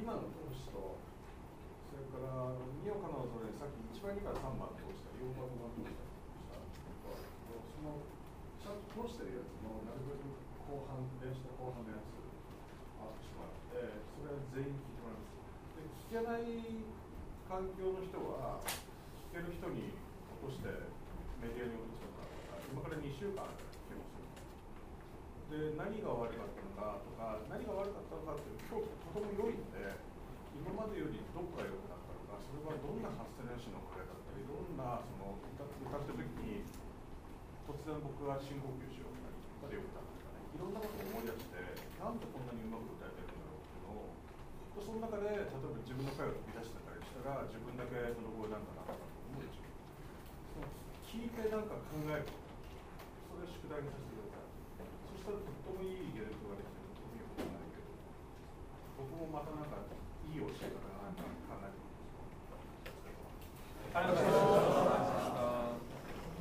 今の投資と、それから2岡のそれさっき1番2から3番投資した4番5番投資したそのちゃんと通してるやつのなるべく後半練習の後半のやつアップしてもらって、それは全員聞いてもらいます。で聞けない環境の人は聞ける人に落としてメディアに落としてもらうから、今から2週間聞けますよ。で何が悪かったのかとか、何が悪かったのかっていう評価がとても良いので、今までよりどこが良くなったのか、それはどんな発声練習のおかげだったり、どんなその歌ってる時に突然僕が深呼吸しようとか、一発でよくなったとかね、いろんなことを思い出して、なんでこんなにうまく歌えてるんだろうっていうのを、その中で例えば自分の声を飛び出してたりしたら、自分だけその声なんだなとか思うでしょ。聞いてなんか考えること、それを宿題にさせてください。そしたらとってもいいイベントができて、とてもいいことになるけど、僕もまたなんか